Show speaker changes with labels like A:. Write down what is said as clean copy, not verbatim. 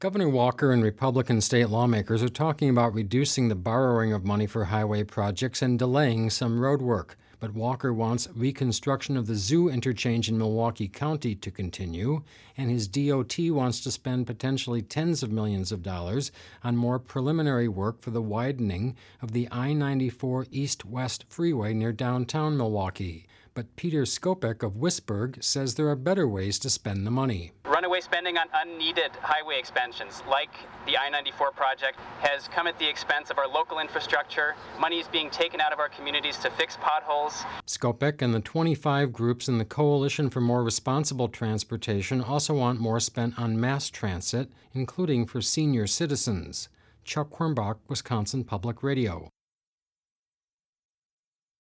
A: Governor Walker and Republican state lawmakers are talking about reducing the borrowing of money for highway projects and delaying some road work. But Walker wants reconstruction of the zoo interchange in Milwaukee County to continue, and his DOT wants to spend potentially tens of millions of dollars on more preliminary work for the widening of the I-94 east-west freeway near downtown Milwaukee. But Peter Skopek of Wisburg says there are better ways to spend the money.
B: Runaway spending on unneeded highway expansions, like the I-94 project, has come at the expense of our local infrastructure. Money is being taken out of our communities to fix potholes.
A: Skopek and the 25 groups in the Coalition for More Responsible Transportation also want more spent on mass transit, including for senior citizens. Chuck Quirmbach, Wisconsin Public Radio.